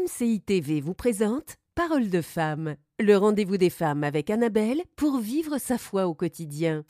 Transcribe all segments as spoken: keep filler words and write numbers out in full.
C I T V vous présente Parole de femme, le rendez-vous des femmes avec Annabelle pour vivre sa foi au quotidien.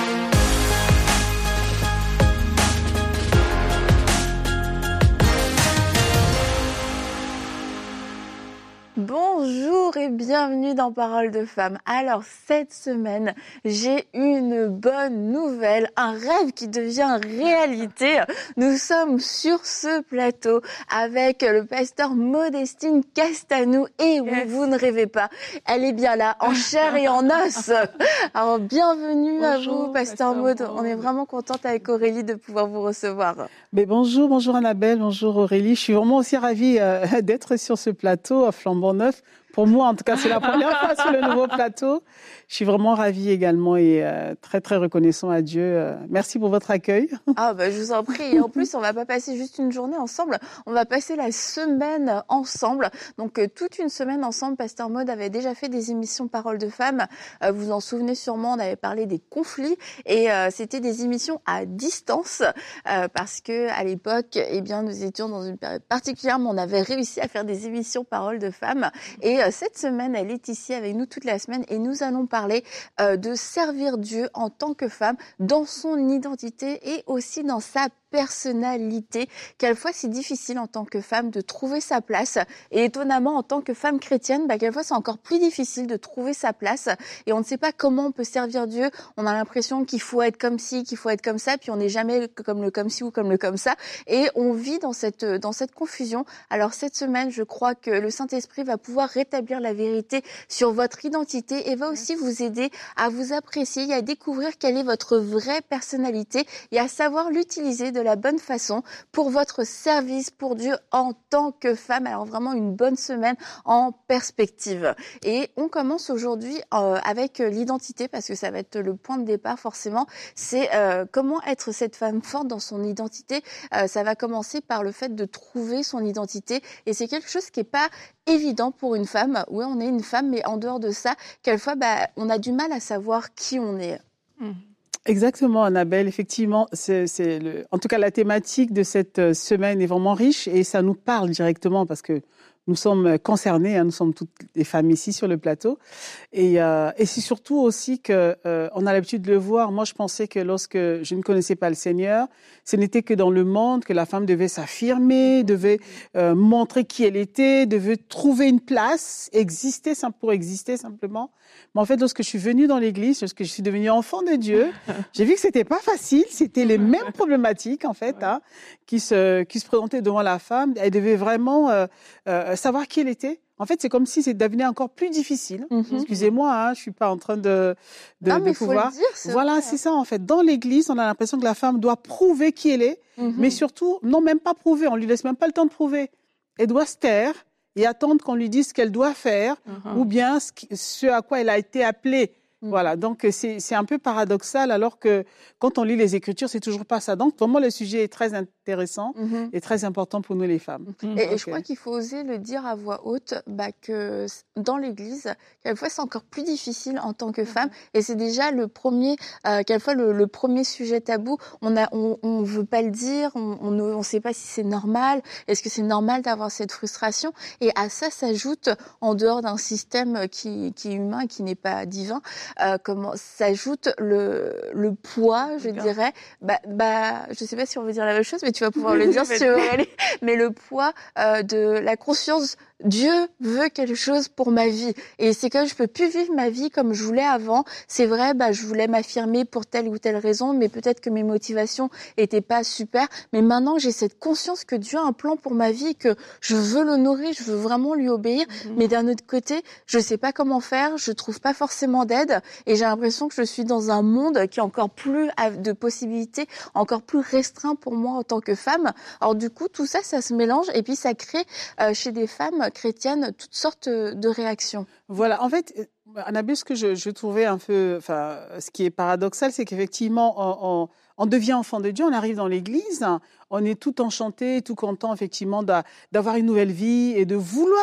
Bonjour et bienvenue dans Parole de femme. Alors cette semaine, j'ai une bonne nouvelle, un rêve qui devient réalité. Nous sommes sur ce plateau avec le pasteur Modestine Castanou et oui, yes. Vous ne rêvez pas, elle est bien là, en chair et en os. Alors bienvenue bonjour, à vous, pasteur Maud. On est vraiment contente avec Aurélie de pouvoir vous recevoir. Mais bonjour, bonjour Annabelle, bonjour Aurélie. Je suis vraiment aussi ravie euh, d'être sur ce plateau à Flambant Neuf. Pour moi, en tout cas, c'est la première fois sur le nouveau plateau. Je suis vraiment ravie également et euh, très, très reconnaissant à Dieu. Euh, merci pour votre accueil. Ah, bah, je vous en prie. Et en plus, on va pas passer juste une journée ensemble. On va passer la semaine ensemble. Donc, euh, toute une semaine ensemble. Pasteur Maud avait déjà fait des émissions Paroles de femmes. Euh, vous en souvenez sûrement, on avait parlé des conflits et euh, c'était des émissions à distance euh, parce que à l'époque, eh bien, nous étions dans une période particulière, mais on avait réussi à faire des émissions Paroles de femmes. Et euh, cette semaine, elle est ici avec nous toute la semaine et nous allons parler euh, de servir Dieu en tant que femme dans son identité et aussi dans sa personnalité. Quelquefois, c'est difficile en tant que femme de trouver sa place. Et étonnamment, en tant que femme chrétienne, bah, quelquefois, c'est encore plus difficile de trouver sa place. Et on ne sait pas comment on peut servir Dieu. On a l'impression qu'il faut être comme ci, qu'il faut être comme ça. Puis on n'est jamais comme le comme ci ou comme le comme ça. Et on vit dans cette, dans cette confusion. Alors cette semaine, je crois que le Saint-Esprit va pouvoir rétablir la vérité sur votre identité et va aussi vous aider à vous apprécier et à découvrir quelle est votre vraie personnalité et à savoir l'utiliser de de la bonne façon pour votre service pour Dieu en tant que femme. Alors vraiment une bonne semaine en perspective. Et on commence aujourd'hui euh, avec l'identité parce que ça va être le point de départ forcément. C'est euh, comment être cette femme forte dans son identité. Euh, ça va commencer par le fait de trouver son identité et c'est quelque chose qui est pas évident pour une femme. Oui, on est une femme, mais en dehors de ça, quelquefois, bah, on a du mal à savoir qui on est. Mmh. Exactement, Annabelle. Effectivement, c'est, c'est le... en tout cas, la thématique de cette semaine est vraiment riche et ça nous parle directement parce que nous sommes concernés, hein, nous sommes toutes les femmes ici sur le plateau. Et, euh, et c'est surtout aussi que euh, on a l'habitude de le voir. Moi, je pensais que lorsque je ne connaissais pas le Seigneur, ce n'était que dans le monde que la femme devait s'affirmer, devait euh, montrer qui elle était, devait trouver une place, exister pour exister simplement. Mais en fait, lorsque je suis venue dans l'église, lorsque je suis devenue enfant de Dieu, j'ai vu que c'était pas facile. C'était les mêmes problématiques en fait hein, qui se qui se présentaient devant la femme. Elle devait vraiment euh, euh, savoir qui elle était. En fait, c'est comme si ça devenait encore plus difficile. Mm-hmm. Excusez-moi, hein, je suis pas en train de de, non, de mais pouvoir. Faut le dire, c'est voilà, vrai. C'est ça en fait. Dans l'Église, on a l'impression que la femme doit prouver qui elle est, mm-hmm. mais surtout, non, même pas prouver. On lui laisse même pas le temps de prouver. Elle doit se taire et attendre qu'on lui dise ce qu'elle doit faire, mm-hmm. ou bien ce, ce à quoi elle a été appelée. Mmh. Voilà, donc c'est, c'est un peu paradoxal alors que quand on lit les Écritures, c'est toujours pas ça. Donc vraiment, le sujet est très intéressant mmh. et très important pour nous les femmes. Mmh. Et, okay. et je crois qu'il faut oser le dire à voix haute bah, que dans l'Église, quelquefois c'est encore plus difficile en tant que femme. Mmh. Et c'est déjà le premier, euh, quelquefois le, le premier sujet tabou. On a, on, on veut pas le dire, on, on ne on sait pas si c'est normal. Est-ce que c'est normal d'avoir cette frustration? Et à ça s'ajoute, en dehors d'un système qui, qui est humain, qui n'est pas divin. Euh, comment s'ajoute le, le poids, je D'accord. dirais. Bah, bah, je sais pas si on veut dire la même chose, mais tu vas pouvoir le dire si tu veux aller. Mais le poids euh, de la conscience. Dieu veut quelque chose pour ma vie. Et c'est que je peux plus vivre ma vie comme je voulais avant. C'est vrai, bah, je voulais m'affirmer pour telle ou telle raison, mais peut-être que mes motivations étaient pas super. Mais maintenant, j'ai cette conscience que Dieu a un plan pour ma vie, que je veux l'honorer, je veux vraiment lui obéir. Mm-hmm. Mais d'un autre côté, je sais pas comment faire, je trouve pas forcément d'aide. Et j'ai l'impression que je suis dans un monde qui est encore plus de possibilités, encore plus restreint pour moi en tant que femme. Alors du coup, tout ça, ça se mélange et puis ça crée euh, chez des femmes chrétiennes toutes sortes de réactions. Voilà, en fait, Annabelle, ce que je, je trouvais un peu, enfin, ce qui est paradoxal, c'est qu'effectivement, on, on, on devient enfant de Dieu, on arrive dans l'église, on est tout enchanté, tout content, effectivement, d'avoir une nouvelle vie et de vouloir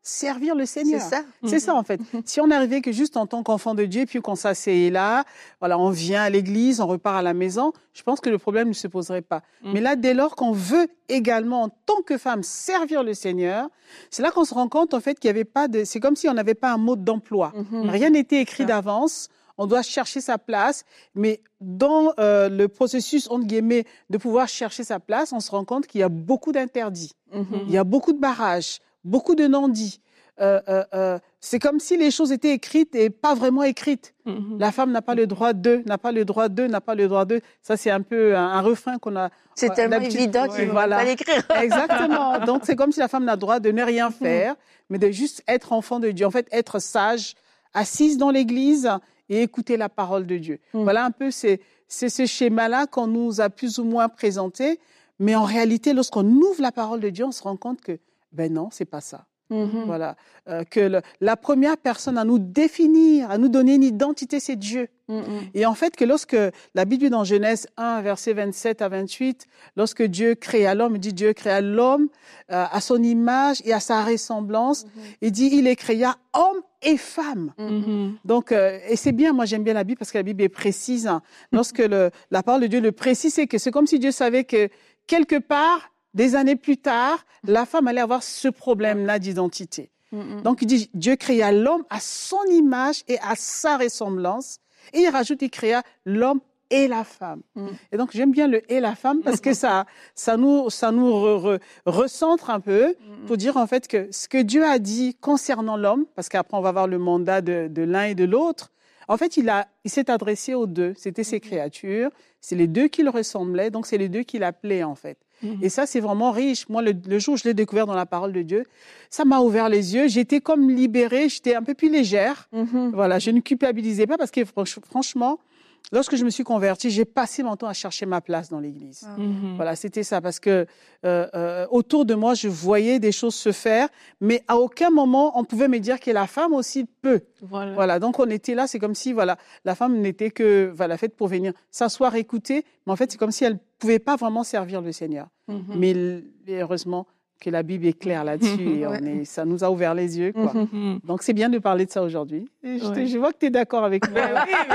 servir le Seigneur. C'est ça. C'est ça, en fait. Si on arrivait que juste en tant qu'enfant de Dieu, puis qu'on s'asseyait là, voilà, on vient à l'église, on repart à la maison, je pense que le problème ne se poserait pas. Mm. Mais là, dès lors qu'on veut également, en tant que femme, servir le Seigneur, c'est là qu'on se rend compte, en fait, qu'il n'y avait pas de... C'est comme si on n'avait pas un mode d'emploi. Mm-hmm. Rien n'était écrit ça. d'avance. On doit chercher sa place, mais dans euh, le processus, entre guillemets, de pouvoir chercher sa place, on se rend compte qu'il y a beaucoup d'interdits. Mm-hmm. Il y a beaucoup de barrages, beaucoup de non-dits. Euh, euh, euh, c'est comme si les choses étaient écrites et pas vraiment écrites. Mm-hmm. La femme n'a pas le droit de, n'a pas le droit de, n'a pas le droit de. Ça, c'est un peu un, un refrain qu'on a. C'est tellement évident qu'il ne voilà. faut pas l'écrire. Exactement. Donc, c'est comme si la femme n'a le droit de ne rien faire, mm-hmm. mais de juste être enfant de Dieu. En fait, être sage, assise dans l'église et écouter la parole de Dieu. Mm. Voilà un peu, c'est, c'est ce schéma-là qu'on nous a plus ou moins présenté. Mais en réalité, lorsqu'on ouvre la parole de Dieu, on se rend compte que, ben non, c'est pas ça. Mm-hmm. Voilà. Euh, que le, la première personne à nous définir, à nous donner une identité, c'est Dieu. Mm-hmm. Et en fait, que lorsque la Bible dit dans Genèse un, versets vingt-sept à vingt-huit, lorsque Dieu créa l'homme, il dit Dieu créa l'homme euh, à son image et à sa ressemblance. Mm-hmm. Il dit, il les créa homme et femme. Mm-hmm. Donc, euh, et c'est bien, moi j'aime bien la Bible parce que la Bible est précise. Hein. Lorsque le, la parole de Dieu le précise, c'est que c'est comme si Dieu savait que quelque part, des années plus tard, la femme allait avoir ce problème-là d'identité. Mm-hmm. Donc, il dit, Dieu créa l'homme à son image et à sa ressemblance. Et il rajoute, il créa l'homme et la femme. Mm. Et donc, j'aime bien le « et la femme » parce que ça, ça nous, ça nous re, re, recentre un peu mm. pour dire en fait que ce que Dieu a dit concernant l'homme, parce qu'après, on va voir le mandat de, de l'un et de l'autre, en fait, il, a, il s'est adressé aux deux. C'était ses créatures. C'est les deux qui le ressemblaient. Donc, c'est les deux qui l'appelaient, en fait. Mm-hmm. Et ça, c'est vraiment riche. Moi, le, le jour où je l'ai découvert dans la parole de Dieu, ça m'a ouvert les yeux. J'étais comme libérée. J'étais un peu plus légère. Mm-hmm. Voilà, je ne culpabilisais pas parce que, franchement, lorsque je me suis convertie, j'ai passé mon temps à chercher ma place dans l'Église. Mm-hmm. Voilà, c'était ça. Parce que euh, euh, autour de moi, je voyais des choses se faire, mais à aucun moment, on pouvait me dire que la femme aussi peut. Voilà. Voilà. Donc, on était là. C'est comme si, voilà, la femme n'était que, voilà, faite pour venir s'asseoir, écouter. Mais en fait, c'est comme si elle ne pouvait pas vraiment servir le Seigneur. Mm-hmm. Mais heureusement que la Bible est claire là-dessus mm-hmm. et on est, ça nous a ouvert les yeux, quoi. Mm-hmm. Donc, c'est bien de parler de ça aujourd'hui. Et je, ouais. te, je vois que tu es d'accord avec moi. Ben oui,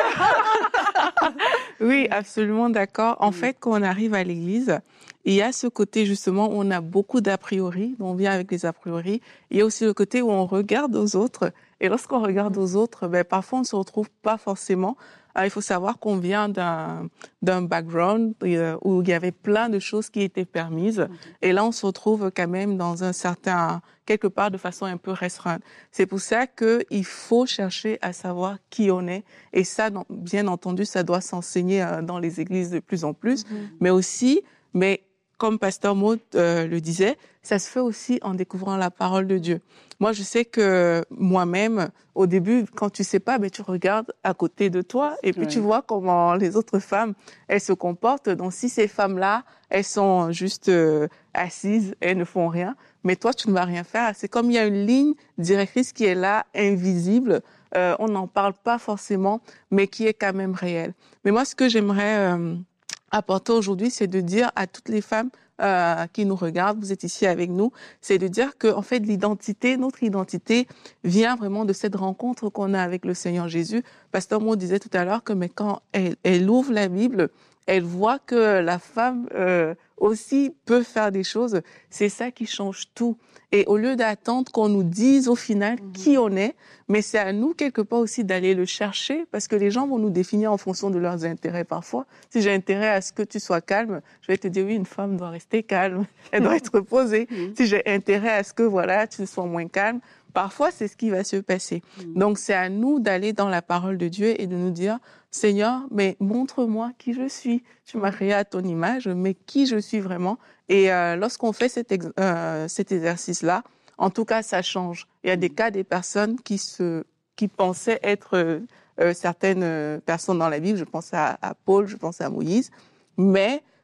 oui, absolument d'accord. En mmh. fait, quand on arrive à l'église, il y a ce côté justement où on a beaucoup d'a priori, on vient avec les a priori. Il y a aussi le côté où on regarde aux autres. Et lorsqu'on regarde aux autres, ben, parfois on ne se retrouve pas forcément. Alors, il faut savoir qu'on vient d'un, d'un background où il y avait plein de choses qui étaient permises. Mmh. Et là, on se retrouve quand même dans un certain, quelque part de façon un peu restreinte. C'est pour ça qu'il faut chercher à savoir qui on est. Et ça, bien entendu, ça doit s'enseigner dans les églises de plus en plus. Mmh. Mais aussi, mais comme Pasteur Maud euh, le disait, ça se fait aussi en découvrant la parole de Dieu. Moi, je sais que moi-même, au début, quand tu sais pas, ben, tu regardes à côté de toi et puis oui. tu vois comment les autres femmes, elles se comportent. Donc, si ces femmes-là, elles sont juste euh, assises, elles ne font rien, mais toi, tu ne vas rien faire. C'est comme il y a une ligne directrice qui est là, invisible. Euh, on n'en parle pas forcément, mais qui est quand même réelle. Mais moi, ce que j'aimerais euh, apporter aujourd'hui, c'est de dire à toutes les femmes Euh, qui nous regardent, vous êtes ici avec nous, c'est de dire que en fait l'identité, notre identité vient vraiment de cette rencontre qu'on a avec le Seigneur Jésus. Pasteur Maud disait tout à l'heure que mais quand elle, elle ouvre la Bible, elle voit que la femme euh, aussi peut faire des choses. C'est ça qui change tout. Et au lieu d'attendre qu'on nous dise au final mmh. qui on est, mais c'est à nous quelque part aussi d'aller le chercher parce que les gens vont nous définir en fonction de leurs intérêts parfois. Si j'ai intérêt à ce que tu sois calme, je vais te dire oui, une femme doit rester calme, elle doit être posée. Mmh. Si j'ai intérêt à ce que voilà, tu sois moins calme, parfois c'est ce qui va se passer. Mmh. Donc c'est à nous d'aller dans la parole de Dieu et de nous dire Seigneur, mais montre-moi qui je suis. Tu m'as créé à ton image, mais qui je suis vraiment. Et euh, lorsqu'on fait cet, ex- euh, cet exercice-là, en tout cas, ça change. Il y a des cas des personnes qui se, qui pensaient être euh, certaines personnes dans la Bible. Je pense à, à Paul, je pense à Moïse. Mais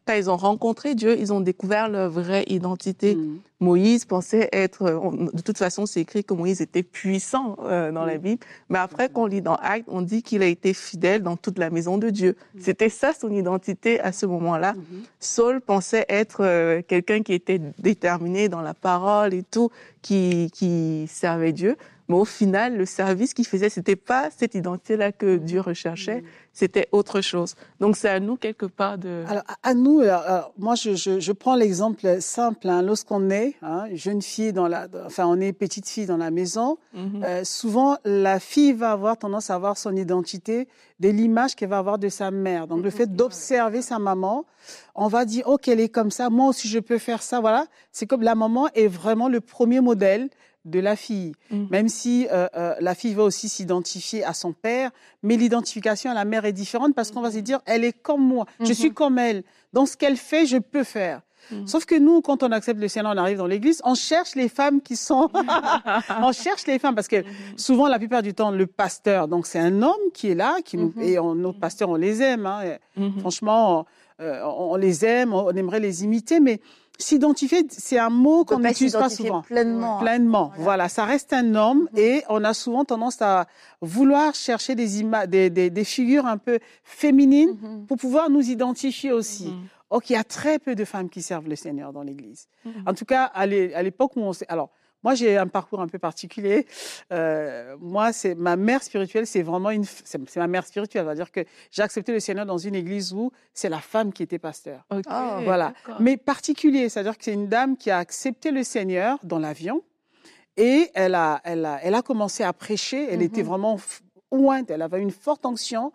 quand ils ont rencontré Dieu, ils ont découvert leur vraie identité. Mm. Moïse pensait être... De toute façon, c'est écrit que Moïse était puissant euh, dans mm. la Bible. Mais après, qu'on lit dans Actes, on dit qu'il a été fidèle dans toute la maison de Dieu. Mm. C'était ça, son identité à ce moment-là. Mm-hmm. Saul pensait être euh, quelqu'un qui était déterminé dans la parole et tout, qui, qui servait Dieu. Mais au final, le service qu'il faisait, c'était pas cette identité-là que Dieu recherchait, c'était autre chose. Donc, c'est à nous, quelque part, de... Alors, à nous, alors, alors, moi, je, je, je prends l'exemple simple. Hein, lorsqu'on est hein, jeune fille, dans la, enfin, on est petite fille dans la maison, mm-hmm. euh, souvent, la fille va avoir tendance à avoir son identité de l'image qu'elle va avoir de sa mère. Donc, mm-hmm. le fait d'observer sa maman, on va dire, oh, qu'elle est comme ça, moi aussi, je peux faire ça, voilà. C'est comme la maman est vraiment le premier modèle de la fille, mmh. même si euh, euh, la fille va aussi s'identifier à son père, mais l'identification à la mère est différente parce qu'on va se dire, elle est comme moi, mmh. je suis comme elle, dans ce qu'elle fait, je peux faire. Mmh. Sauf que nous, quand on accepte le Seigneur, on arrive dans l'église, on cherche les femmes qui sont... on cherche les femmes parce que mmh. souvent, la plupart du temps, le pasteur, donc c'est un homme qui est là, qui nous... mmh. et on, nos pasteurs, on les aime. Hein. Mmh. Franchement, on, euh, on les aime, on aimerait les imiter, mais... S'identifier, c'est un mot qu'on n'utilise pas souvent. Pleinement. Pleinement. Voilà. voilà, ça reste un homme mmh. et on a souvent tendance à vouloir chercher des, ima- des, des, des figures un peu féminines mmh. pour pouvoir nous identifier aussi. Mmh. Donc, il y a très peu de femmes qui servent le Seigneur dans l'Église. Mmh. En tout cas, à l'époque où on s'est... Alors, moi, j'ai un parcours un peu particulier. Euh, moi, c'est ma mère spirituelle, c'est vraiment une, c'est, c'est ma mère spirituelle. C'est-à-dire que j'ai accepté le Seigneur dans une église où c'est la femme qui était pasteur. Okay, oh, voilà. D'accord. Mais particulier, c'est-à-dire que c'est une dame qui a accepté le Seigneur dans l'avion et elle a, elle a, elle a commencé à prêcher. Elle mm-hmm. était vraiment ointe. Elle avait une forte onction.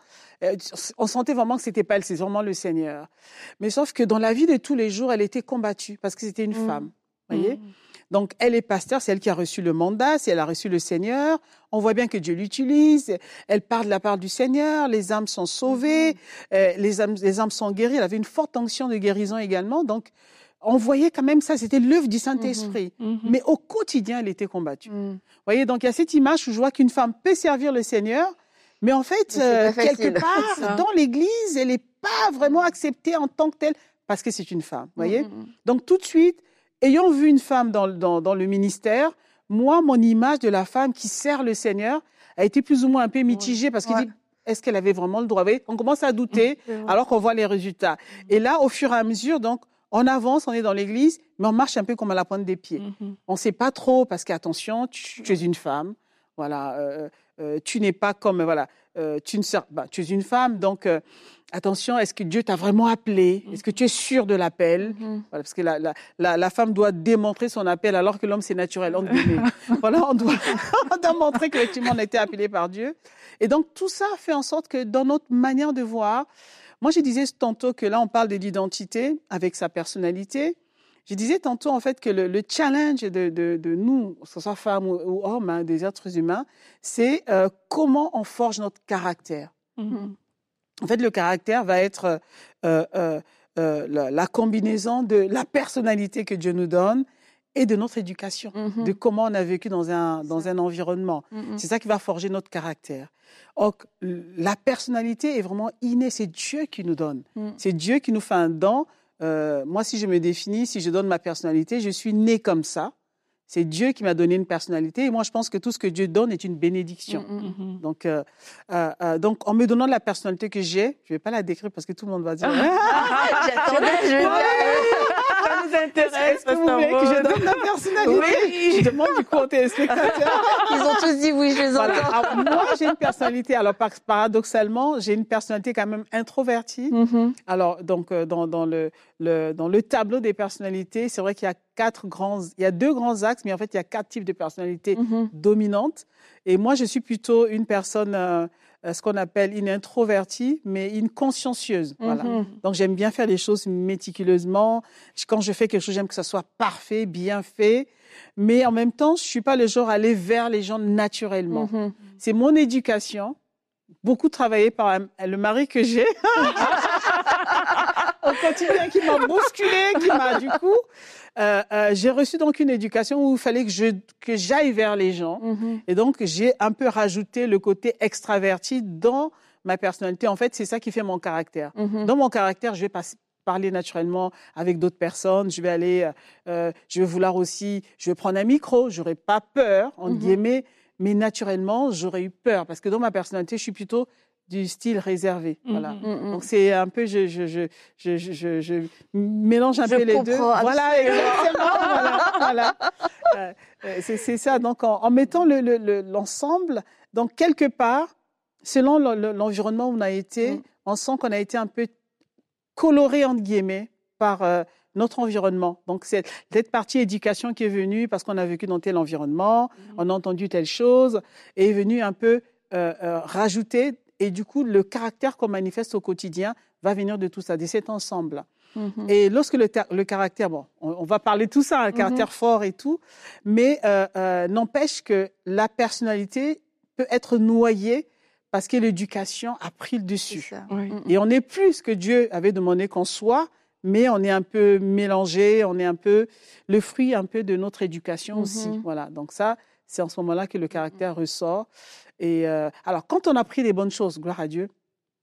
On sentait vraiment que c'était pas elle, c'est vraiment le Seigneur. Mais sauf que dans la vie de tous les jours, elle était combattue parce que c'était une mm. femme. Vous voyez? Mm. Donc, elle est pasteur, c'est elle qui a reçu le mandat, c'est elle a reçu le Seigneur. On voit bien que Dieu l'utilise. Elle parle de la part du Seigneur, les âmes sont sauvées, mmh. euh, les, âmes, les âmes sont guéries. Elle avait une forte onction de guérison également. Donc, on voyait quand même ça, c'était l'œuvre du Saint-Esprit. Mmh. Mmh. Mais au quotidien, elle était combattue. Mmh. Vous voyez, donc il y a cette image où je vois qu'une femme peut servir le Seigneur, mais en fait, euh, quelque part, dans l'Église, elle n'est pas vraiment acceptée en tant que telle parce que c'est une femme. Vous voyez? Mmh. Donc, tout de suite, ayant vu une femme dans, dans, dans le ministère, moi, mon image de la femme qui sert le Seigneur a été plus ou moins un peu mitigée parce qu'il ouais. dit, est-ce qu'elle avait vraiment le droit? Vous voyez, on commence à douter alors qu'on voit les résultats. Et là, au fur et à mesure, donc, on avance, on est dans l'église, mais on marche un peu comme à la pointe des pieds. Mm-hmm. On ne sait pas trop parce qu'attention, tu, tu es une femme, voilà, euh, euh, tu n'es pas comme, voilà, euh, tu, ne sers, bah, tu es une femme, donc... Euh, attention, est-ce que Dieu t'a vraiment appelé? Est-ce que tu es sûr de l'appel? Mm-hmm. Voilà, parce que la, la, la, la femme doit démontrer son appel alors que l'homme, c'est naturel. On, voilà, on, doit, on doit montrer qu'effectivement, on a été appelé par Dieu. Et donc, tout ça fait en sorte que dans notre manière de voir, moi, je disais tantôt que là, on parle de l'identité avec sa personnalité. Je disais tantôt, en fait, que le, le challenge de, de, de nous, que ce soit femmes ou, ou hommes, hein, des êtres humains, c'est euh, comment on forge notre caractère. Mm-hmm. En fait, le caractère va être euh, euh, euh, la, la combinaison de la personnalité que Dieu nous donne et de notre éducation, mm-hmm. de comment on a vécu dans un, dans un environnement. Mm-hmm. C'est ça qui va forger notre caractère. Donc, la personnalité est vraiment innée, c'est Dieu qui nous donne. Mm. C'est Dieu qui nous fait un don. Euh, moi, si je me définis, si je donne ma personnalité, je suis née comme ça. C'est Dieu qui m'a donné une personnalité. Et moi, je pense que tout ce que Dieu donne est une bénédiction. Mm-hmm. Donc, euh, euh, euh, donc, en me donnant la personnalité que j'ai, je ne vais pas la décrire parce que tout le monde va dire... J'attendais, je vais... Ça nous intéresse. Est-ce que vous voulez que je donne la personnalité? Oui. Je demande du coup aux téléspectateurs. Ils ont tous dit oui, je les entends. Voilà. Alors, moi, j'ai une personnalité. Alors, paradoxalement, j'ai une personnalité quand même introvertie. Mm-hmm. Alors, donc, euh, dans, dans, le, le, dans le tableau des personnalités, c'est vrai qu'il y a quatre grands... Il y a deux grands axes, mais en fait, il y a quatre types de personnalités mm-hmm. dominantes. Et moi, je suis plutôt une personne... Euh, ce qu'on appelle une introvertie, mais une consciencieuse. Voilà. Mm-hmm. Donc, j'aime bien faire les choses méticuleusement. Quand je fais quelque chose, j'aime que ça soit parfait, bien fait. Mais en même temps, je ne suis pas le genre à aller vers les gens naturellement. Mm-hmm. C'est mon éducation. Beaucoup travaillé par le mari que j'ai. Au quotidien, qui m'a bousculé, qui m'a, du coup... Euh, euh, j'ai reçu donc une éducation où il fallait que, je, que j'aille vers les gens. Mm-hmm. Et donc, j'ai un peu rajouté le côté extraverti dans ma personnalité. En fait, c'est ça qui fait mon caractère. Mm-hmm. Dans mon caractère, je vais pas, parler naturellement avec d'autres personnes. Je vais aller, euh, je vais vouloir aussi, je vais prendre un micro. J'aurais pas peur, entre mm-hmm. guillemets, mais naturellement, j'aurais eu peur parce que dans ma personnalité, je suis plutôt du style réservé. Mm-hmm. Voilà. Mm-hmm. Donc c'est un peu, je, je, je, je, je, je mélange un je peu les deux. Absolument. Voilà, exactement. voilà, voilà. Euh, c'est, c'est ça. Donc en, en mettant le, le, le, l'ensemble, donc quelque part, selon le, le, l'environnement où on a été, mm. on sent qu'on a été un peu coloré entre guillemets par euh, notre environnement. Donc c'est cette partie éducation qui est venue parce qu'on a vécu dans tel environnement, mm. on a entendu telle chose, et est venue un peu euh, euh, rajouter. Et du coup, le caractère qu'on manifeste au quotidien va venir de tout ça, de cet ensemble. Mm-hmm. Et lorsque le, ter- le caractère, bon, on, on va parler de tout ça, un mm-hmm. caractère fort et tout, mais euh, euh, n'empêche que la personnalité peut être noyée parce que l'éducation a pris le dessus. Oui. Et on n'est plus ce que Dieu avait demandé qu'on soit, mais on est un peu mélangé, on est un peu le fruit un peu de notre éducation mm-hmm. aussi. Voilà. Donc ça, c'est en ce moment-là que le caractère mm-hmm. ressort. Et euh, alors, quand on a pris les bonnes choses, gloire à Dieu,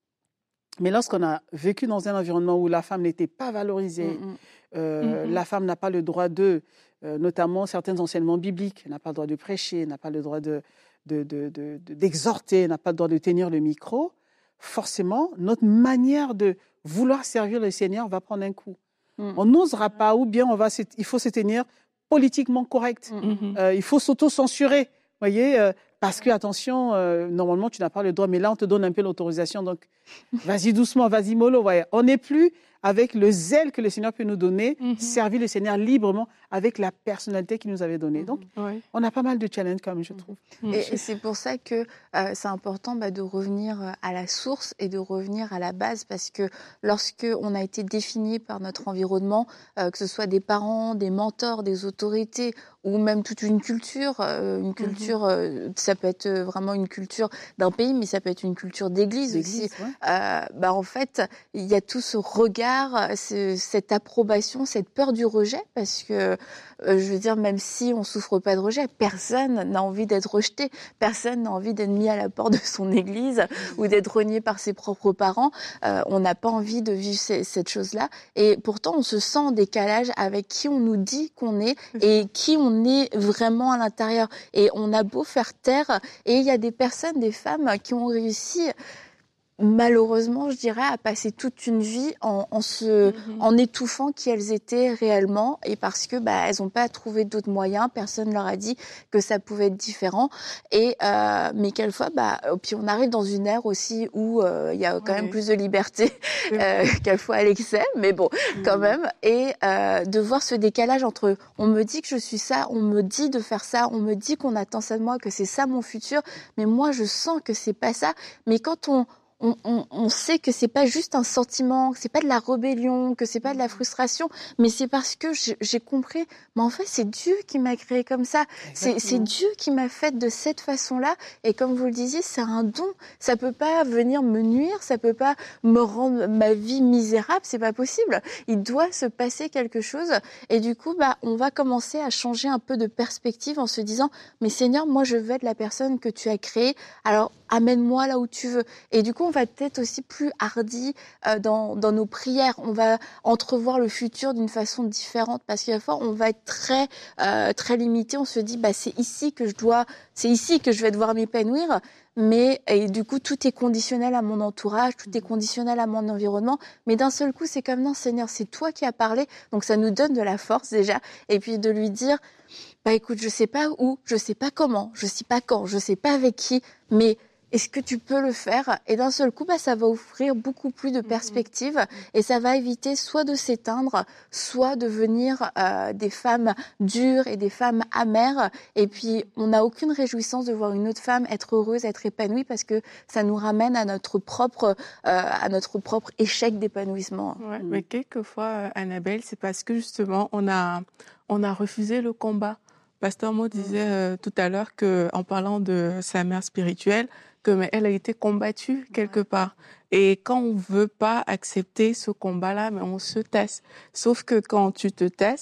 mais lorsqu'on a vécu dans un environnement où la femme n'était pas valorisée, mm-hmm. Euh, mm-hmm. la femme n'a pas le droit de, euh, notamment certains enseignements bibliques, n'a pas le droit de prêcher, n'a pas le droit de, de, de, de, de, d'exhorter, n'a pas le droit de tenir le micro, forcément, notre manière de vouloir servir le Seigneur va prendre un coup. Mm-hmm. On n'osera pas, ou bien on va, il faut se tenir politiquement correct. Mm-hmm. Euh, il faut s'auto-censurer. Vous voyez, euh, parce que, attention, euh, normalement, tu n'as pas le droit, mais là, on te donne un peu l'autorisation. Donc, vas-y doucement, vas-y mollo. Voyez. On n'est plus avec le zèle que le Seigneur peut nous donner, mm-hmm. servir le Seigneur librement avec la personnalité qu'il nous avait donnée. Donc, mm-hmm. on a pas mal de challenges, quand même, je trouve. Et, et c'est pour ça que euh, c'est important bah, de revenir à la source et de revenir à la base, parce que lorsque on a été défini par notre environnement, euh, que ce soit des parents, des mentors, des autorités, ou même toute une culture, euh, une culture, euh, ça peut être vraiment une culture d'un pays, mais ça peut être une culture d'église, d'église aussi. Ouais. Euh, bah en fait, il y a tout ce regard, ce, cette approbation, cette peur du rejet, parce que, euh, je veux dire, même si on souffre pas de rejet, personne n'a envie d'être rejeté, personne n'a envie d'être mis à la porte de son église ou d'être renié par ses propres parents. Euh, on n'a pas envie de vivre ces, cette chose-là, et pourtant on se sent en décalage avec qui on nous dit qu'on est et qui on on est vraiment à l'intérieur. Et on a beau faire taire, et il y a des personnes, des femmes qui ont réussi, malheureusement, je dirais, à passer toute une vie en, en, se, mm-hmm. en étouffant qui elles étaient réellement, et parce que bah, elles n'ont pas trouvé d'autres moyens, personne leur a dit que ça pouvait être différent. Et, euh, mais quelquefois, bah, puis on arrive dans une ère aussi où il euh, y a quand oui. même plus de liberté, euh, quelquefois à l'excès, mais bon, mm-hmm. quand même. Et euh, de voir ce décalage entre on me dit que je suis ça, on me dit de faire ça, on me dit qu'on attend ça de moi, que c'est ça mon futur, mais moi je sens que c'est pas ça. Mais quand on On, on, on sait que c'est pas juste un sentiment, que c'est pas de la rébellion, que c'est pas de la frustration, mais c'est parce que j'ai, j'ai compris, mais en fait c'est Dieu qui m'a créé comme ça, c'est, c'est Dieu qui m'a faite de cette façon-là, et comme vous le disiez, c'est un don, ça peut pas venir me nuire, ça peut pas me rendre ma vie misérable, c'est pas possible, il doit se passer quelque chose, et du coup bah on va commencer à changer un peu de perspective en se disant, mais Seigneur, moi je veux être la personne que tu as créée, alors amène-moi là où tu veux. Et du coup, on va peut-être aussi plus hardi euh, dans, dans nos prières. On va entrevoir le futur d'une façon différente, parce qu'il y a fois, on va être très, euh, très limité. On se dit, bah, c'est ici que je dois, c'est ici que je vais devoir m'épanouir. Mais, et du coup, tout est conditionnel à mon entourage, tout est conditionnel à mon environnement. Mais d'un seul coup, c'est comme, non, Seigneur, c'est toi qui as parlé. Donc, ça nous donne de la force déjà. Et puis, de lui dire, bah, écoute, je sais pas où, je sais pas comment, je sais pas quand, je sais pas avec qui, mais est-ce que tu peux le faire ? Et d'un seul coup, bah, ça va offrir beaucoup plus de perspectives, mmh. et ça va éviter soit de s'éteindre, soit de devenir euh, des femmes dures et des femmes amères. Et puis, on n'a aucune réjouissance de voir une autre femme être heureuse, être épanouie, parce que ça nous ramène à notre propre, euh, à notre propre échec d'épanouissement. Ouais, mmh. Mais quelquefois, Annabelle, c'est parce que justement, on a, on a refusé le combat. Pasteur Maud disait euh, tout à l'heure que, en parlant de sa mère spirituelle, que mais elle a été combattue quelque part. Et quand on veut pas accepter ce combat-là, mais on se taise. Sauf que quand tu te taises,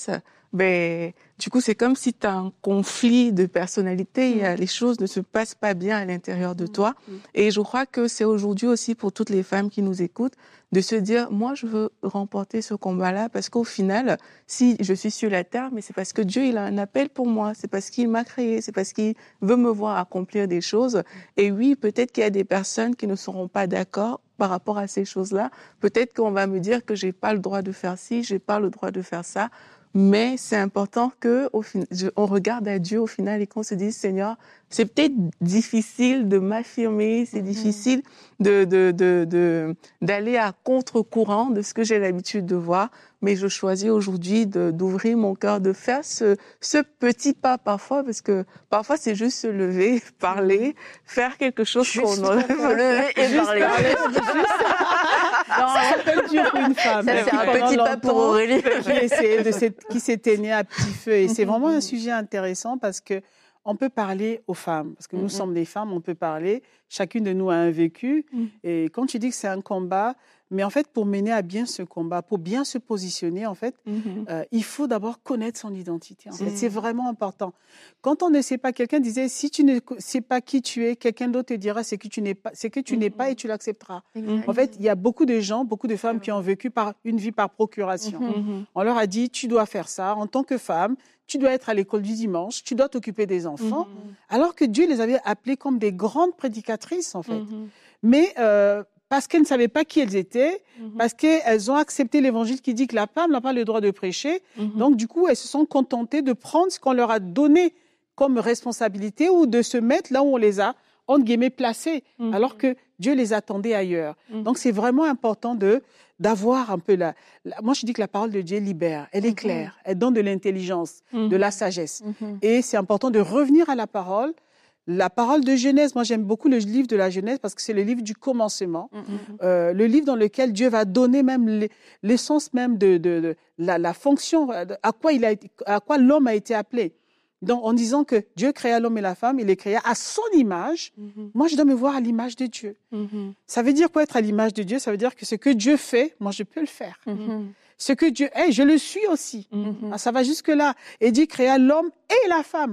ben, du coup, c'est comme si tu as un conflit de personnalité, mmh. et les choses ne se passent pas bien à l'intérieur de toi. Mmh. Et je crois que c'est aujourd'hui aussi pour toutes les femmes qui nous écoutent de se dire, moi, je veux remporter ce combat-là parce qu'au final, si je suis sur la terre, mais c'est parce que Dieu, il a un appel pour moi, c'est parce qu'il m'a créé, c'est parce qu'il veut me voir accomplir des choses. Et oui, peut-être qu'il y a des personnes qui ne seront pas d'accord par rapport à ces choses-là. Peut-être qu'on va me dire que j'ai pas le droit de faire ci, j'ai pas le droit de faire ça. Mais c'est important que, au fin... on regarde à Dieu au final et qu'on se dise, Seigneur, c'est peut-être difficile de m'affirmer, c'est mmh. difficile de, de, de, de, d'aller à contre-courant de ce que j'ai l'habitude de voir, mais je choisis aujourd'hui de, d'ouvrir mon cœur, de faire ce, ce petit pas parfois, parce que parfois c'est juste se lever, parler, faire quelque chose juste qu'on aurait se lever et juste parler. parler. Ça peut dur pour une femme. Ça, c'est un petit pas pour Aurélie. Qui, qui s'éteignait à petit feu. Et c'est vraiment un sujet intéressant parce que on peut parler aux femmes, parce que nous mm-hmm. sommes des femmes, on peut parler, chacune de nous a un vécu. Mm. Et quand tu dis que c'est un combat, mais en fait, pour mener à bien ce combat, pour bien se positionner, en fait, mm-hmm. euh, il faut d'abord connaître son identité. En fait. Mm. C'est vraiment important. Quand on ne sait pas, quelqu'un disait, si tu ne sais pas qui tu es, quelqu'un d'autre te dira c'est que tu n'es pas, c'est que tu mm-hmm. n'es pas et tu l'accepteras. Mm-hmm. En fait, il y a beaucoup de gens, beaucoup de femmes qui ont vécu par une vie par procuration. Mm-hmm. On leur a dit, tu dois faire ça en tant que femme, tu dois être à l'école du dimanche, tu dois t'occuper des enfants, mm-hmm. alors que Dieu les avait appelées comme des grandes prédicatrices, en fait. Mm-hmm. Mais euh, parce qu'elles ne savaient pas qui elles étaient, mm-hmm. parce qu'elles ont accepté l'évangile qui dit que la femme n'a pas le droit de prêcher, mm-hmm. donc du coup, elles se sont contentées de prendre ce qu'on leur a donné comme responsabilité ou de se mettre là où on les a, entre guillemets, placées, mm-hmm. alors que Dieu les attendait ailleurs. Mm-hmm. Donc c'est vraiment important de... d'avoir un peu la, la... Moi, je dis que la parole de Dieu libère, elle est claire, mm-hmm. elle donne de l'intelligence, mm-hmm. de la sagesse. Mm-hmm. Et c'est important de revenir à la parole. La parole de Genèse, moi, j'aime beaucoup le livre de la Genèse parce que c'est le livre du commencement, mm-hmm. euh, le livre dans lequel Dieu va donner même l'essence même de, de, de la, la fonction, à quoi, il a été, à quoi l'homme a été appelé. Donc, en disant que Dieu créa l'homme et la femme, il les créa à son image. Mm-hmm. Moi, je dois me voir à l'image de Dieu. Mm-hmm. Ça veut dire quoi être à l'image de Dieu? Ça veut dire que ce que Dieu fait, moi, je peux le faire. Mm-hmm. Ce que Dieu est, je le suis aussi. Mm-hmm. Ah, ça va jusque-là. Et Dieu créa l'homme et la femme.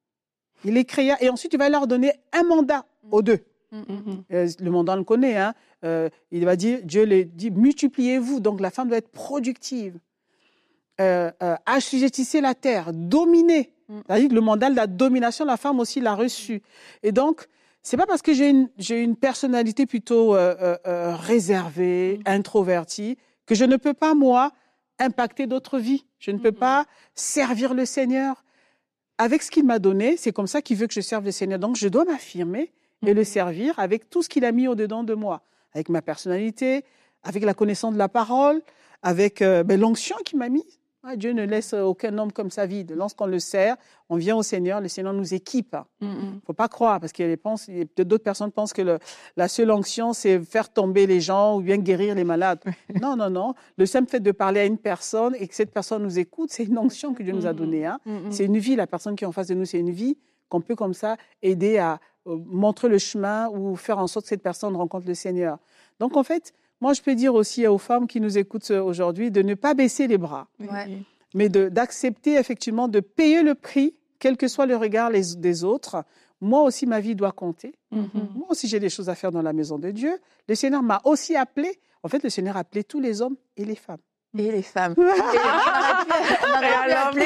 Il les créa. Et ensuite, il va leur donner un mandat aux deux. Mm-hmm. Euh, le mandat, on le connaît. Hein. Euh, il va dire, Dieu les dit, multipliez-vous. Donc, la femme doit être productive. Euh, euh, assujettissez la terre, dominez. C'est-à-dire que le mandat de la domination, la femme aussi l'a reçu. Et donc, c'est pas parce que j'ai une, j'ai une personnalité plutôt euh, euh, réservée, mmh. introvertie, que je ne peux pas, moi, impacter d'autres vies. Je ne peux mmh. pas servir le Seigneur. Avec ce qu'il m'a donné, c'est comme ça qu'il veut que je serve le Seigneur. Donc, je dois m'affirmer mmh. et le servir avec tout ce qu'il a mis au-dedans de moi. Avec ma personnalité, avec la connaissance de la parole, avec euh, ben, l'onction qu'il m'a mise. Ah, Dieu ne laisse aucun homme comme ça vide. Lorsqu'on le sert, on vient au Seigneur, le Seigneur nous équipe. Il ne mm-hmm. faut pas croire, parce qu'il y a peut-être d'autres personnes pensent que le, la seule onction, c'est faire tomber les gens ou bien guérir les malades. non, non, non. Le simple fait de parler à une personne et que cette personne nous écoute, c'est une onction que Dieu mm-hmm. nous a donnée. Hein. Mm-hmm. C'est une vie, la personne qui est en face de nous, c'est une vie qu'on peut comme ça aider à euh, montrer le chemin ou faire en sorte que cette personne rencontre le Seigneur. Donc, en fait, moi, je peux dire aussi aux femmes qui nous écoutent aujourd'hui de ne pas baisser les bras, ouais. mais de, d'accepter effectivement de payer le prix, quel que soit le regard les, des autres. Moi aussi, ma vie doit compter. Mm-hmm. Moi aussi, j'ai des choses à faire dans la maison de Dieu. Le Seigneur m'a aussi appelé. En fait, le Seigneur a appelé tous les hommes et les femmes. Et les femmes. Et on aurait pu appeler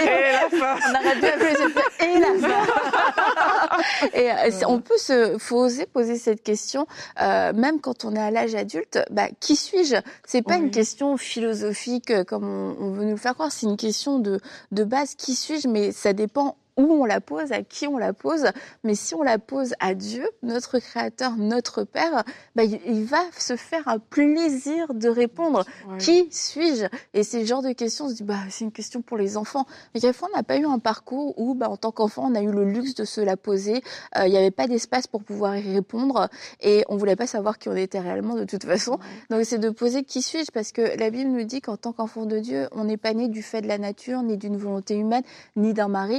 et la femme. Et euh, on peut se, faut oser poser cette question, euh, même quand on est à l'âge adulte. Bah, qui suis-je? C'est pas oui. une question philosophique comme on, on veut nous le faire croire. C'est une question de de base. Qui suis-je? Mais ça dépend où on la pose, à qui on la pose. Mais si on la pose à Dieu, notre Créateur, notre Père, bah, il, il va se faire un plaisir de répondre. Ouais. Qui suis-je? Et c'est le genre de questions, on se dit, bah, c'est une question pour les enfants. Mais quelquefois, on n'a pas eu un parcours où, bah, en tant qu'enfant, on a eu le luxe de se la poser. Euh, il n'y avait pas d'espace pour pouvoir y répondre. Et on ne voulait pas savoir qui on était réellement de toute façon. Ouais. Donc, c'est de poser qui suis-je? Parce que la Bible nous dit qu'en tant qu'enfant de Dieu, on n'est pas né du fait de la nature, ni d'une volonté humaine, ni d'un mari. Euh,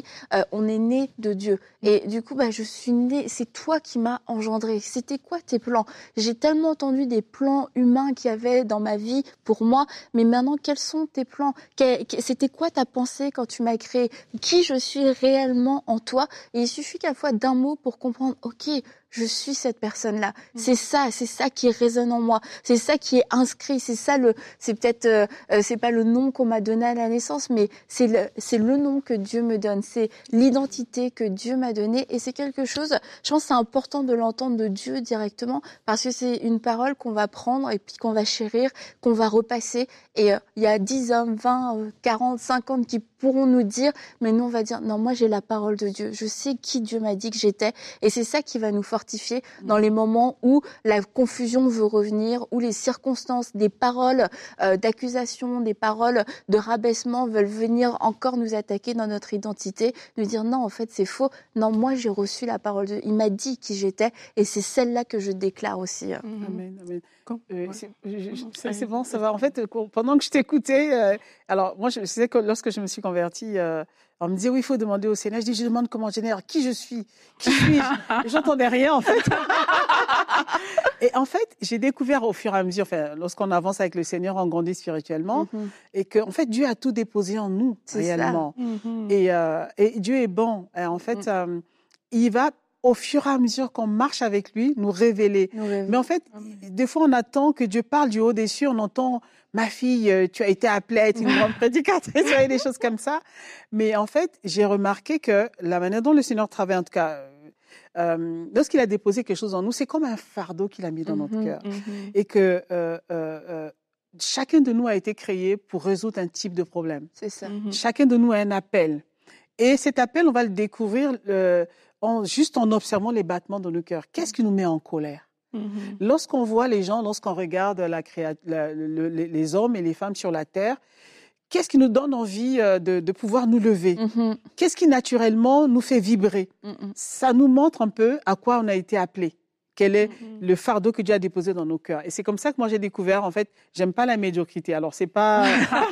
on est né de Dieu. Et du coup, bah, je suis née, c'est toi qui m'as engendré. C'était quoi tes plans? J'ai tellement entendu des plans humains qu'il y avait dans ma vie pour moi, mais maintenant, quels sont tes plans? C'était quoi ta pensée quand tu m'as créé? Qui je suis réellement en toi? Et il suffit qu'à la fois d'un mot pour comprendre, ok, je suis cette personne-là. Mmh. C'est ça, c'est ça qui résonne en moi. C'est ça qui est inscrit. C'est ça le, c'est peut-être, euh, c'est pas le nom qu'on m'a donné à la naissance, mais c'est le, c'est le nom que Dieu me donne. C'est l'identité que Dieu m'a donnée. Et c'est quelque chose, je pense que c'est important de l'entendre de Dieu directement parce que c'est une parole qu'on va prendre et puis qu'on va chérir, qu'on va repasser. Et euh, il y a dix hommes, vingt, quarante, cinquante qui pourront nous dire, mais nous on va dire, non, moi j'ai la parole de Dieu. Je sais qui Dieu m'a dit que j'étais. Et c'est ça qui va nous fortifier dans les moments où la confusion veut revenir, où les circonstances, des paroles euh, d'accusation, des paroles de rabaissement veulent venir encore nous attaquer dans notre identité, nous dire non, en fait c'est faux, non, moi j'ai reçu la parole de Dieu, il m'a dit qui j'étais et c'est celle-là que je déclare aussi. Mmh. Amen, amen. Euh, c'est, je, je, c'est, c'est bon, ça va. En fait, pendant que je t'écoutais, euh, alors moi je sais que lorsque je me suis convertie, euh, on me disait oui, il faut demander au Seigneur. Je dis, je demande comment génère, qui je suis, qui suis-je. J'entendais rien en fait. Et en fait, j'ai découvert au fur et à mesure, enfin, lorsqu'on avance avec le Seigneur, on grandit spirituellement, mm-hmm. et que en fait Dieu a tout déposé en nous c'est réellement. Mm-hmm. Et, euh, et Dieu est bon. Et en fait, mm-hmm. euh, il va au fur et à mesure qu'on marche avec lui, nous révéler. Nous révéler. Mais en fait, Amen. Des fois, on attend que Dieu parle du haut des cieux, on entend « Ma fille, tu as été appelée à être une grande prédicatrice », et des choses comme ça. Mais en fait, j'ai remarqué que la manière dont le Seigneur travaille, en tout cas, euh, lorsqu'il a déposé quelque chose en nous, c'est comme un fardeau qu'il a mis dans mm-hmm, notre cœur. Mm-hmm. Et que euh, euh, euh, chacun de nous a été créé pour résoudre un type de problème. C'est ça. Mm-hmm. Chacun de nous a un appel. Et cet appel, on va le découvrir euh, en, juste en observant les battements de nos cœurs. Qu'est-ce qui nous met en colère? Mm-hmm. Lorsqu'on voit les gens, lorsqu'on regarde la créa- la, le, le, les hommes et les femmes sur la terre, qu'est-ce qui nous donne envie euh, de, de pouvoir nous lever? Mm-hmm. Qu'est-ce qui naturellement nous fait vibrer? Mm-hmm. Ça nous montre un peu à quoi on a été appelé. Quel est mm-hmm. le fardeau que Dieu a déposé dans nos cœurs. Et c'est comme ça que moi j'ai découvert, en fait, j'aime pas la médiocrité. Alors c'est pas...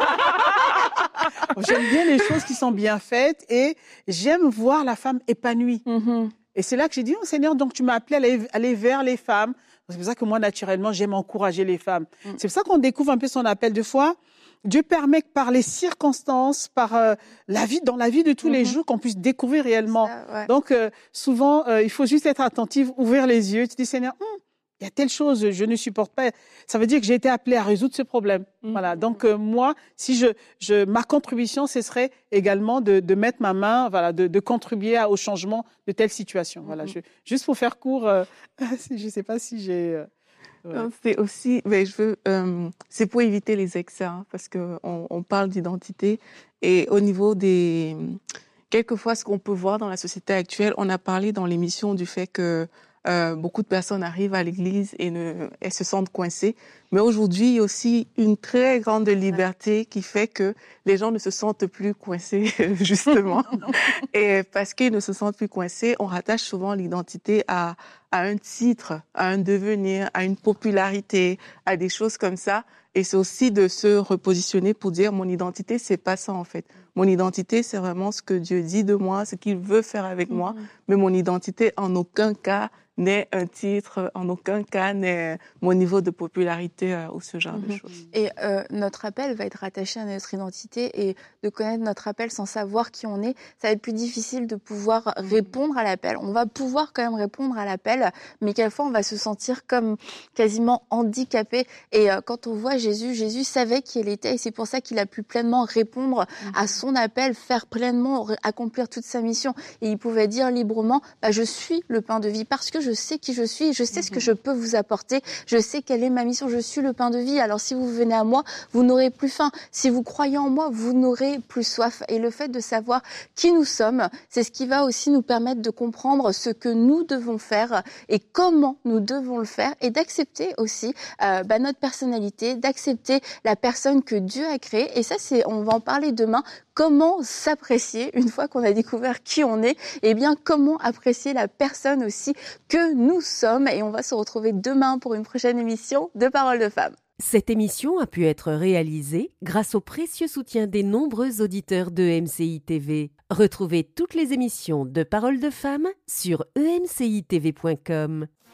J'aime bien les choses qui sont bien faites et j'aime voir la femme épanouie. Mm-hmm. Et c'est là que j'ai dit, oh Seigneur, donc tu m'as appelé à aller, aller vers les femmes. C'est pour ça que moi, naturellement, j'aime encourager les femmes. Mm. C'est pour ça qu'on découvre un peu son appel. De fois, Dieu permet que par les circonstances, par euh, la vie, dans la vie de tous mm-hmm. les jours, qu'on puisse découvrir réellement. Ça, ouais. Donc, euh, souvent, euh, il faut juste être attentif, ouvrir les yeux. Tu dis, Seigneur, hum, il y a telle chose, je ne supporte pas. Ça veut dire que j'ai été appelée à résoudre ce problème. Mmh. Voilà. Donc, euh, moi, si je, je, ma contribution, ce serait également de, de mettre ma main, voilà, de, de contribuer à, au changement de telle situation. Mmh. Voilà. Je, juste pour faire court, euh, je ne sais pas si j'ai... Euh, ouais. Non, c'est aussi, mais je veux, euh, c'est pour éviter les excès, hein, parce que on, on parle d'identité et au niveau des, quelquefois, ce qu'on peut voir dans la société actuelle, on a parlé dans l'émission du fait que Euh, beaucoup de personnes arrivent à l'église et ne, elles se sentent coincées. Mais aujourd'hui, il y a aussi une très grande liberté qui fait que les gens ne se sentent plus coincés, justement. Et parce qu'ils ne se sentent plus coincés, on rattache souvent l'identité à, à un titre, à un devenir, à une popularité, à des choses comme ça. Et c'est aussi de se repositionner pour dire mon identité, c'est pas ça en fait. Mon identité, c'est vraiment ce que Dieu dit de moi, ce qu'il veut faire avec mm-hmm. moi. Mais mon identité, en aucun cas, n'est un titre, en aucun cas n'est mon niveau de popularité euh, ou ce genre mm-hmm. de choses. Et euh, notre appel va être rattaché à notre identité et de connaître notre appel sans savoir qui on est, ça va être plus difficile de pouvoir mm-hmm. répondre à l'appel. On va pouvoir quand même répondre à l'appel, mais quelquefois on va se sentir comme quasiment handicapé. Et euh, quand on voit Jésus, Jésus savait qui il était et c'est pour ça qu'il a pu pleinement répondre mm-hmm. à son appel, faire pleinement, accomplir toute sa mission. Et il pouvait dire librement, bah, je suis le pain de vie parce que je sais qui je suis, je sais mm-hmm. ce que je peux vous apporter, je sais quelle est ma mission, je suis le pain de vie. Alors si vous venez à moi, vous n'aurez plus faim. Si vous croyez en moi, vous n'aurez plus soif. Et le fait de savoir qui nous sommes, c'est ce qui va aussi nous permettre de comprendre ce que nous devons faire et comment nous devons le faire et d'accepter aussi euh, bah, notre personnalité, d'accepter la personne que Dieu a créée. Et ça, c'est, on va en parler demain. Comment s'apprécier une fois qu'on a découvert qui on est, et bien comment apprécier la personne aussi que nous sommes. Et on va se retrouver demain pour une prochaine émission de Paroles de Femmes. Cette émission a pu être réalisée grâce au précieux soutien des nombreux auditeurs de E M C I T V. Retrouvez toutes les émissions de Paroles de femmes sur e m c i t v point com.